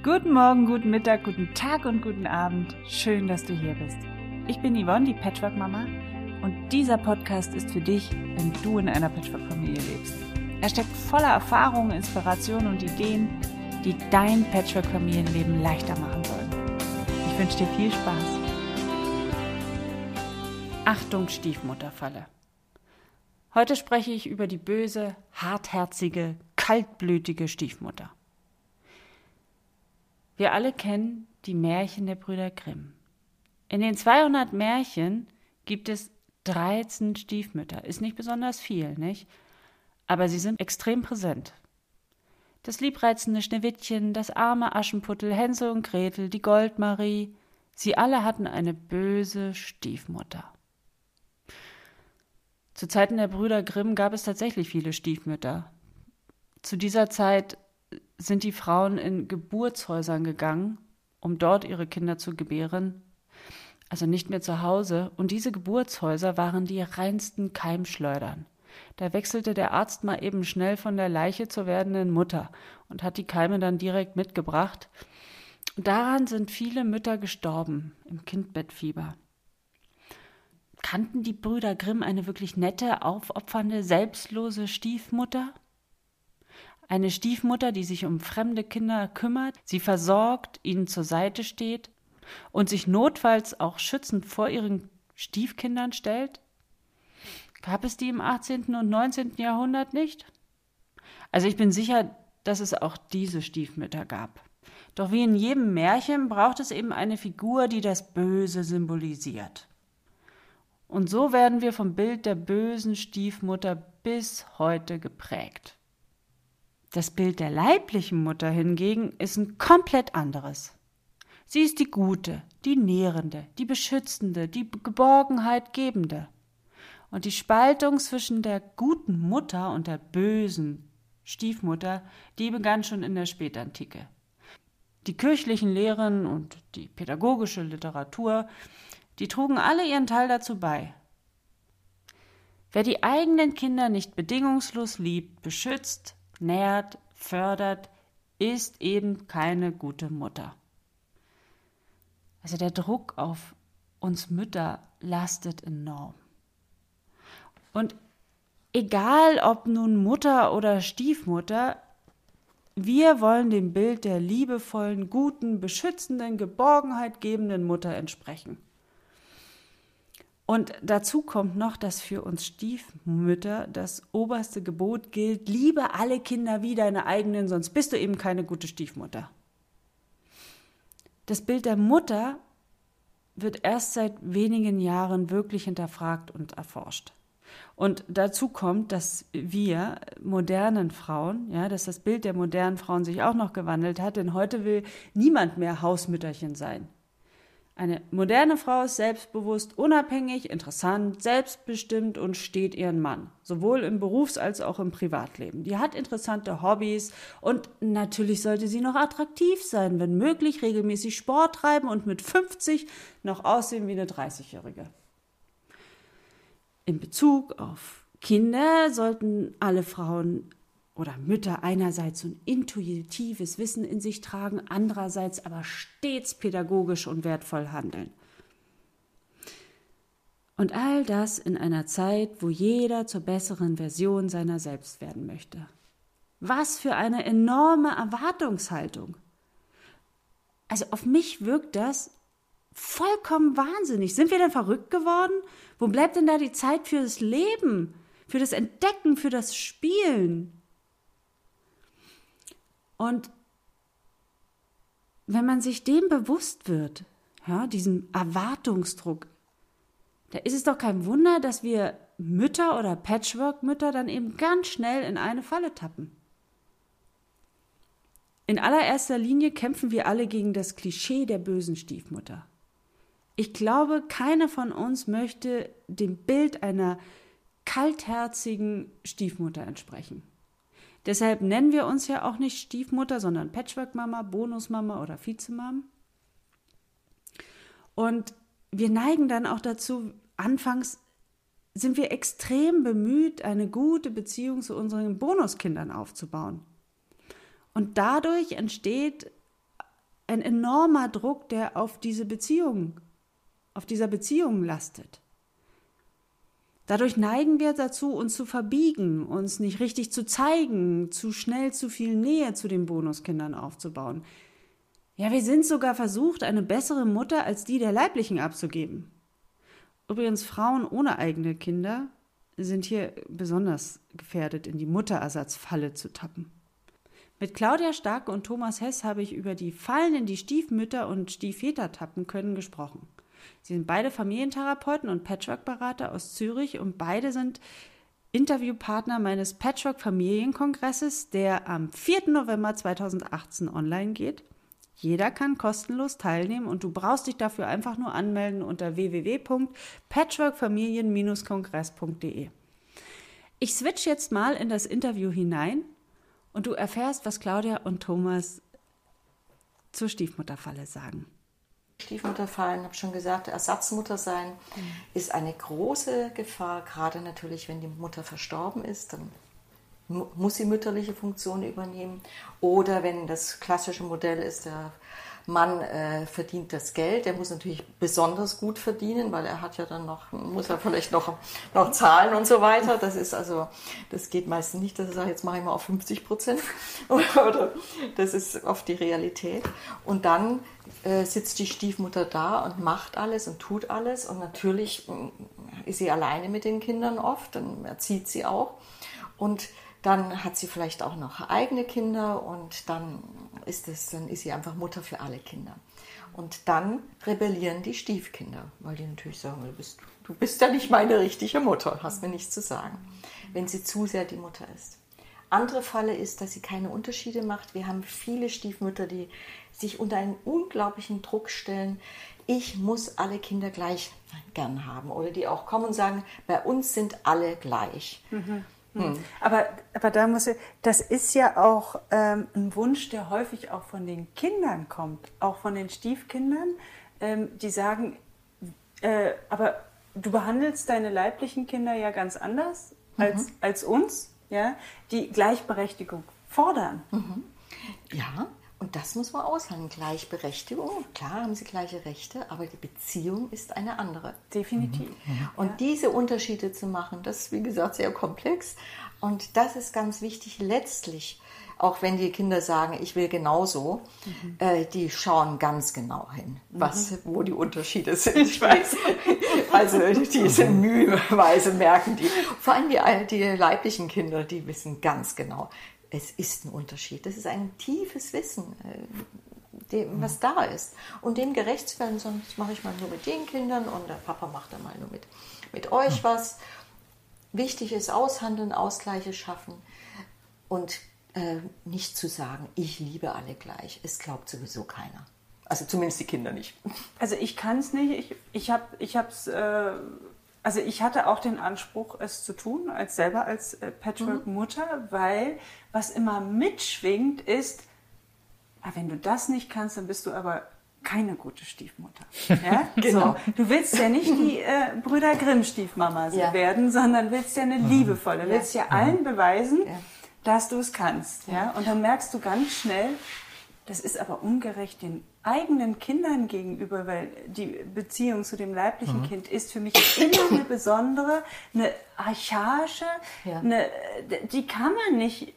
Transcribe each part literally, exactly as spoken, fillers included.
Guten Morgen, guten Mittag, guten Tag und guten Abend. Schön, dass du hier bist. Ich bin Yvonne, die Patchwork-Mama, und dieser Podcast ist für dich, wenn du in einer Patchwork-Familie lebst. Er steckt voller Erfahrungen, Inspirationen und Ideen, die dein Patchwork-Familienleben leichter machen sollen. Ich wünsche dir viel Spaß. Achtung, Stiefmutterfalle. Heute spreche ich über die böse, hartherzige, kaltblütige Stiefmutter. Wir alle kennen die Märchen der Brüder Grimm. In den zweihundert Märchen gibt es dreizehn Stiefmütter. Ist nicht besonders viel, nicht? Aber sie sind extrem präsent. Das liebreizende Schneewittchen, das arme Aschenputtel, Hänsel und Gretel, die Goldmarie, sie alle hatten eine böse Stiefmutter. Zu Zeiten der Brüder Grimm gab es tatsächlich viele Stiefmütter. Zu dieser Zeit sind die Frauen in Geburtshäusern gegangen, um dort ihre Kinder zu gebären, also nicht mehr zu Hause. Und diese Geburtshäuser waren die reinsten Keimschleudern. Da wechselte der Arzt mal eben schnell von der Leiche zur werdenden Mutter und hat die Keime dann direkt mitgebracht. Und daran sind viele Mütter gestorben im Kindbettfieber. Kannten die Brüder Grimm eine wirklich nette, aufopfernde, selbstlose Stiefmutter? Eine Stiefmutter, die sich um fremde Kinder kümmert, sie versorgt, ihnen zur Seite steht und sich notfalls auch schützend vor ihren Stiefkindern stellt? Gab es die im achtzehnten und neunzehnten Jahrhundert nicht? Also ich bin sicher, dass es auch diese Stiefmütter gab. Doch wie in jedem Märchen braucht es eben eine Figur, die das Böse symbolisiert. Und so werden wir vom Bild der bösen Stiefmutter bis heute geprägt. Das Bild der leiblichen Mutter hingegen ist ein komplett anderes. Sie ist die Gute, die Nährende, die Beschützende, die Geborgenheit gebende. Und die Spaltung zwischen der guten Mutter und der bösen Stiefmutter, die begann schon in der Spätantike. Die kirchlichen Lehren und die pädagogische Literatur, die trugen alle ihren Teil dazu bei. Wer die eigenen Kinder nicht bedingungslos liebt, beschützt, nährt, fördert, ist eben keine gute Mutter. Also der Druck auf uns Mütter lastet enorm. Und egal ob nun Mutter oder Stiefmutter, wir wollen dem Bild der liebevollen, guten, beschützenden, Geborgenheit gebenden Mutter entsprechen. Und dazu kommt noch, dass für uns Stiefmütter das oberste Gebot gilt: liebe alle Kinder wie deine eigenen, sonst bist du eben keine gute Stiefmutter. Das Bild der Mutter wird erst seit wenigen Jahren wirklich hinterfragt und erforscht. Und dazu kommt, dass wir modernen Frauen, ja, dass das Bild der modernen Frauen sich auch noch gewandelt hat, denn heute will niemand mehr Hausmütterchen sein. Eine moderne Frau ist selbstbewusst, unabhängig, interessant, selbstbestimmt und steht ihren Mann, sowohl im Berufs- als auch im Privatleben. Die hat interessante Hobbys und natürlich sollte sie noch attraktiv sein, wenn möglich regelmäßig Sport treiben und mit fünfzig noch aussehen wie eine dreißigjährige. In Bezug auf Kinder sollten alle Frauen oder Mütter einerseits so ein intuitives Wissen in sich tragen, andererseits aber stets pädagogisch und wertvoll handeln. Und all das in einer Zeit, wo jeder zur besseren Version seiner selbst werden möchte. Was für eine enorme Erwartungshaltung. Also auf mich wirkt das vollkommen wahnsinnig. Sind wir denn verrückt geworden? Wo bleibt denn da die Zeit für das Leben, für das Entdecken, für das Spielen? Und wenn man sich dem bewusst wird, ja, diesem Erwartungsdruck, da ist es doch kein Wunder, dass wir Mütter oder Patchwork-Mütter dann eben ganz schnell in eine Falle tappen. In allererster Linie kämpfen wir alle gegen das Klischee der bösen Stiefmutter. Ich glaube, keine von uns möchte dem Bild einer kaltherzigen Stiefmutter entsprechen. Deshalb nennen wir uns ja auch nicht Stiefmutter, sondern Patchwork-Mama, Bonusmama oder Vizemam. Und wir neigen dann auch dazu, anfangs sind wir extrem bemüht, eine gute Beziehung zu unseren Bonuskindern aufzubauen. Und dadurch entsteht ein enormer Druck, der auf diese Beziehung, auf dieser Beziehung lastet. Dadurch neigen wir dazu, uns zu verbiegen, uns nicht richtig zu zeigen, zu schnell zu viel Nähe zu den Bonuskindern aufzubauen. Ja, wir sind sogar versucht, eine bessere Mutter als die der Leiblichen abzugeben. Übrigens, Frauen ohne eigene Kinder sind hier besonders gefährdet, in die Mutterersatzfalle zu tappen. Mit Claudia Starke und Thomas Hess habe ich über die Fallen, in die Stiefmütter und Stiefväter tappen können, gesprochen. Sie sind beide Familientherapeuten und Patchwork-Berater aus Zürich und beide sind Interviewpartner meines Patchwork-Familienkongresses, der am vierten November zweitausendachtzehn online geht. Jeder kann kostenlos teilnehmen und du brauchst dich dafür einfach nur anmelden unter w w w punkt patchworkfamilien Bindestrich kongress punkt d e. Ich switch jetzt mal in das Interview hinein und du erfährst, was Claudia und Thomas zur Stiefmutterfalle sagen. Stiefmutterfallen, habe schon gesagt, Ersatzmutter sein mhm. ist eine große Gefahr, gerade natürlich, wenn die Mutter verstorben ist, dann mu- muss sie mütterliche Funktionen übernehmen. Oder wenn das klassische Modell ist, der Mann äh, verdient das Geld, der muss natürlich besonders gut verdienen, weil er hat ja dann noch, muss er vielleicht noch, noch zahlen und so weiter. Das ist also, das geht meistens nicht, dass er sagt, jetzt mache ich mal auf fünfzig Prozent. Oder das ist oft die Realität. Und dann äh, sitzt die Stiefmutter da und macht alles und tut alles. Und natürlich äh, ist sie alleine mit den Kindern oft, dann erzieht sie auch. Und dann hat sie vielleicht auch noch eigene Kinder und dann ist, es, dann ist sie einfach Mutter für alle Kinder. Und dann rebellieren die Stiefkinder, weil die natürlich sagen, du bist, du bist ja nicht meine richtige Mutter, hast mir nichts zu sagen, wenn sie zu sehr die Mutter ist. Andere Falle ist, dass sie keine Unterschiede macht. Wir haben viele Stiefmütter, die sich unter einen unglaublichen Druck stellen. Ich muss alle Kinder gleich gern haben. Oder die auch kommen und sagen, bei uns sind alle gleich. Mhm. Hm. Aber, aber da muss ich, das ist ja auch ähm, ein Wunsch, der häufig auch von den Kindern kommt, auch von den Stiefkindern, ähm, die sagen, äh, aber du behandelst deine leiblichen Kinder ja ganz anders als, mhm. als uns, ja, die Gleichberechtigung fordern. Mhm. Ja, und das muss man aushandeln. Gleichberechtigung, klar haben sie gleiche Rechte, aber die Beziehung ist eine andere. Definitiv. Mhm. Und ja. diese Unterschiede zu machen, das ist wie gesagt sehr komplex. Und das ist ganz wichtig letztlich, auch wenn die Kinder sagen, ich will genauso, mhm. äh, die schauen ganz genau hin, was, mhm. wo die Unterschiede sind. Ich weiß. Also diese müheweise merken die. Vor allem die, die leiblichen Kinder, die wissen ganz genau, es ist ein Unterschied. Das ist ein tiefes Wissen, dem, was da ist. Und dem gerecht zu werden, sonst mache ich mal nur mit den Kindern und der Papa macht dann mal nur mit, mit euch was. Wichtig ist aushandeln, Ausgleiche schaffen und äh, nicht zu sagen, ich liebe alle gleich. Es glaubt sowieso keiner. Also zumindest die Kinder nicht. Also ich kann es nicht. Ich, ich habe ich hab's, äh, also ich hatte auch den Anspruch, es zu tun, als selber als äh, Patchwork-Mutter, mhm. weil was immer mitschwingt ist, ah, wenn du das nicht kannst, dann bist du aber keine gute Stiefmutter. Ja? Genau. So, du willst ja nicht die äh, Brüder Grimm-Stiefmama ja. werden, sondern willst ja eine mhm. liebevolle, ja. willst ja allen beweisen, ja. dass du es kannst. Ja. Ja? Und dann merkst du ganz schnell, das ist aber ungerecht den eigenen Kindern gegenüber, weil die Beziehung zu dem leiblichen mhm. Kind ist für mich immer eine besondere, eine archaische, ja. eine, die kann man nicht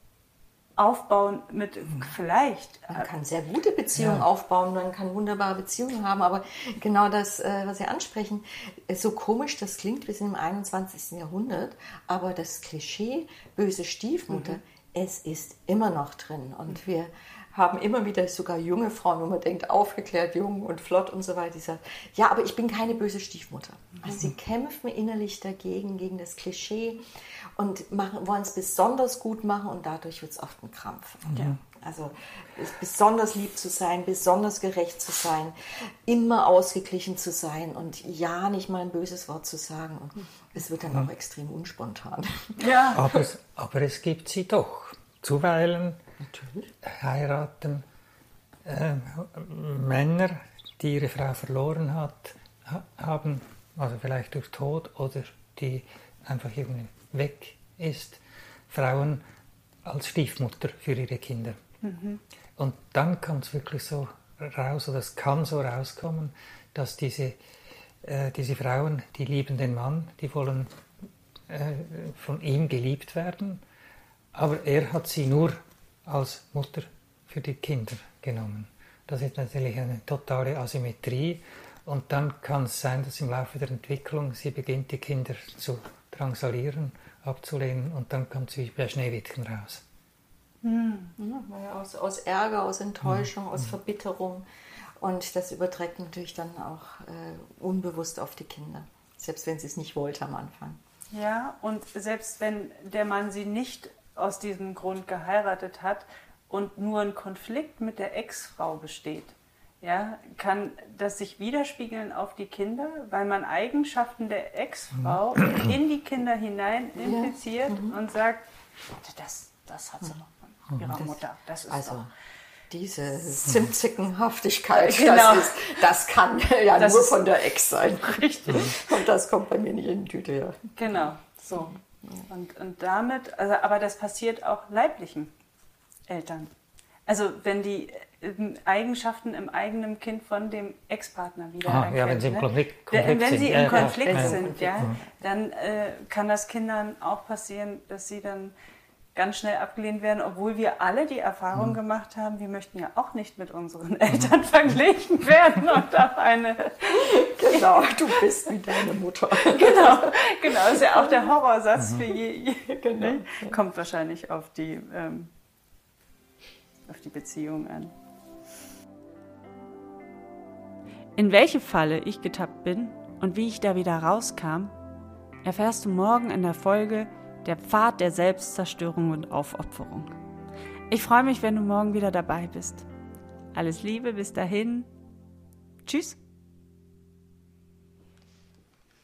aufbauen mit vielleicht. Man kann sehr gute Beziehungen ja. aufbauen, man kann wunderbare Beziehungen haben, aber genau das, was Sie ansprechen, ist so komisch, das klingt, wir sind im einundzwanzigsten Jahrhundert, aber das Klischee böse Stiefmutter, mhm. es ist immer noch drin und mhm. wir haben immer wieder sogar junge Frauen, wo man denkt, aufgeklärt, jung und flott und so weiter, die sagen, ja, aber ich bin keine böse Stiefmutter. Mhm. Also sie kämpfen innerlich dagegen, gegen das Klischee und machen, wollen es besonders gut machen und dadurch wird es oft ein Krampf. Mhm. Also besonders lieb zu sein, besonders gerecht zu sein, immer ausgeglichen zu sein und ja, nicht mal ein böses Wort zu sagen. Und es wird dann mhm. auch extrem unspontan. Ja. Aber, es, aber es gibt sie doch. Zuweilen Natürlich. heiraten äh, Männer, die ihre Frau verloren hat, ha- haben, also vielleicht durch Tod oder die einfach irgendwie weg ist, Frauen als Stiefmutter für ihre Kinder. Mhm. Und dann kann es wirklich so raus, oder es kann so rauskommen, dass diese, äh, diese Frauen, die lieben den Mann, die wollen äh, von ihm geliebt werden, aber er hat sie nur als Mutter für die Kinder genommen. Das ist natürlich eine totale Asymmetrie. Und dann kann es sein, dass im Laufe der Entwicklung sie beginnt, die Kinder zu drangsalieren, abzulehnen, und dann kommt sie bei Schneewittchen raus. Hm. Ja, aus, aus Ärger, aus Enttäuschung, hm. aus Verbitterung. Und das überträgt natürlich dann auch äh, unbewusst auf die Kinder, selbst wenn sie es nicht wollte am Anfang. Ja, und selbst wenn der Mann sie nicht aus diesem Grund geheiratet hat und nur ein Konflikt mit der Ex-Frau besteht, ja, kann das sich widerspiegeln auf die Kinder, weil man Eigenschaften der Ex-Frau in die Kinder hinein impliziert, ja. mhm. und sagt, das, das hat sie doch von ihrer das, Mutter. Das ist also doch. Diese Zimtzickenhaftigkeit, genau. das, ist, das kann ja das nur ist von der Ex sein. Richtig. Und das kommt bei mir nicht in die Tüte, ja. Genau, so. Und, und damit, also, aber das passiert auch leiblichen Eltern. Also wenn die Eigenschaften im eigenen Kind von dem Ex-Partner wieder ah, erkennen. Ja, wenn sie im Konflikt, Konflikt wenn sind, sie ja, im Konflikt ja, sind, ja, ja, dann äh, kann das Kindern auch passieren, dass sie dann ganz schnell abgelehnt werden, obwohl wir alle die Erfahrung mhm. gemacht haben, wir möchten ja auch nicht mit unseren Eltern mhm. verglichen werden und auf eine... Genau, du bist wie deine Mutter. Genau, genau, das ist ja auch der Horrorsatz mhm. für je, je genau. Kommt wahrscheinlich auf die, ähm, auf die Beziehung an. In welche Falle ich getappt bin und wie ich da wieder rauskam, erfährst du morgen in der Folge Der Pfad der Selbstzerstörung und Aufopferung. Ich freue mich, wenn du morgen wieder dabei bist. Alles Liebe, bis dahin. Tschüss.